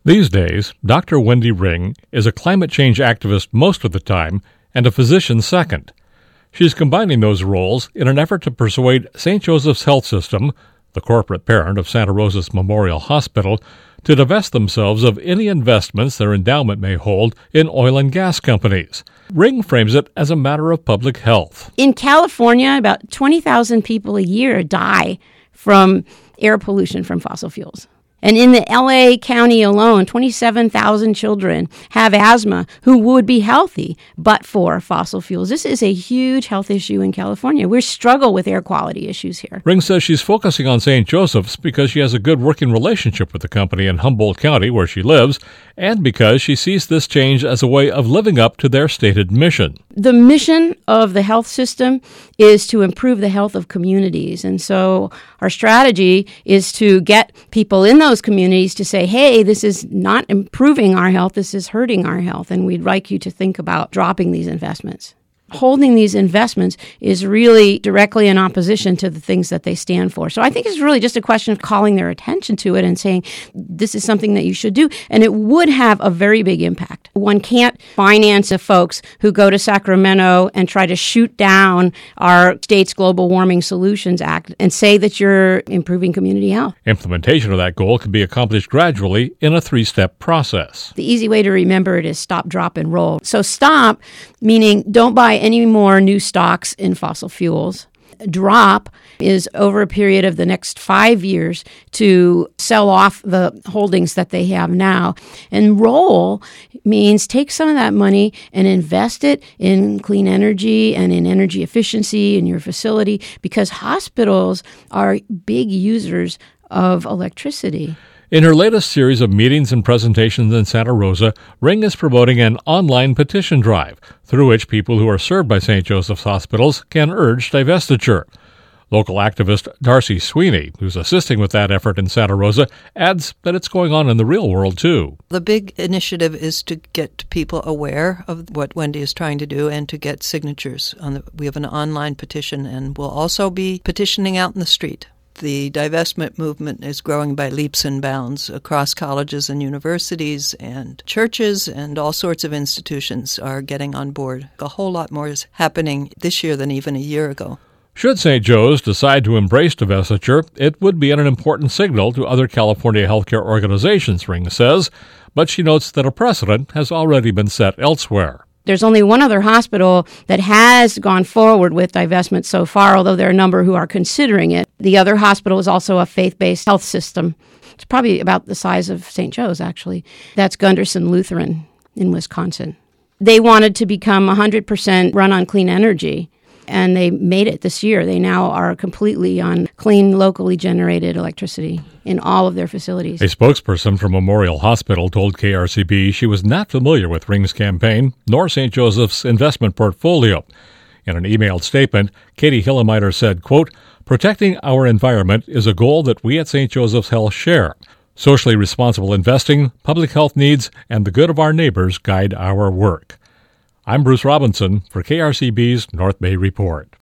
These days, Dr. Wendy Ring is a climate change activist most of the time and a physician second. She's combining those roles in an effort to persuade St. Joseph's Health System, the corporate parent of Santa Rosa's Memorial Hospital, to divest themselves of any investments their endowment may hold in oil and gas companies. Ring frames it as a matter of public health. In California, about 20,000 people a year die from air pollution from fossil fuels. And in the L.A. County alone, 27,000 children have asthma who would be healthy but for fossil fuels. This is a huge health issue in California. We struggle with air quality issues here. Ring says she's focusing on St. Joseph's because she has a good working relationship with the company in Humboldt County, where she lives, and because she sees this change as a way of living up to their stated mission. The mission of the health system is to improve the health of communities. And so our strategy is to get people in those communities to say, hey, this is not improving our health, this is hurting our health, and we'd like you to think about dropping these investments. Holding these investments is really directly in opposition to the things that they stand for. So I think it's really just a question of calling their attention to it and saying, this is something that you should do. And it would have a very big impact. One can't finance the folks who go to Sacramento and try to shoot down our state's Global Warming Solutions Act and say that you're improving community health. Implementation of that goal can be accomplished gradually in a 3-step process. The easy way to remember it is stop, drop, and roll. So stop, meaning don't buy any more new stocks in fossil fuels. Drop is over a period of the next 5 years to sell off the holdings that they have now. And roll means take some of that money and invest it in clean energy and in energy efficiency in your facility, because hospitals are big users of electricity. In her latest series of meetings and presentations in Santa Rosa, Ring is promoting an online petition drive through which people who are served by St. Joseph's hospitals can urge divestiture. Local activist Darcy Sweeney, who's assisting with that effort in Santa Rosa, adds that it's going on in the real world, too. The big initiative is to get people aware of what Wendy is trying to do and to get signatures. We have an online petition, and we'll also be petitioning out in the street. The divestment movement is growing by leaps and bounds across colleges and universities and churches, and all sorts of institutions are getting on board. A whole lot more is happening this year than even a year ago. Should St. Joe's decide to embrace divestiture, it would be an important signal to other California healthcare organizations, Ring says, but she notes that a precedent has already been set elsewhere. There's only one other hospital that has gone forward with divestment so far, although there are a number who are considering it. The other hospital is also a faith-based health system. It's probably about the size of St. Joe's, actually. That's Gunderson Lutheran in Wisconsin. They wanted to become 100% run on clean energy, and they made it this year. They now are completely on clean, locally generated electricity in all of their facilities. A spokesperson from Memorial Hospital told KRCB she was not familiar with Ring's campaign, nor St. Joseph's investment portfolio. In an emailed statement, Katie Hillemeider said, quote, "Protecting our environment is a goal that we at St. Joseph's Health share. Socially responsible investing, public health needs, and the good of our neighbors guide our work." I'm Bruce Robinson for KRCB's North Bay Report.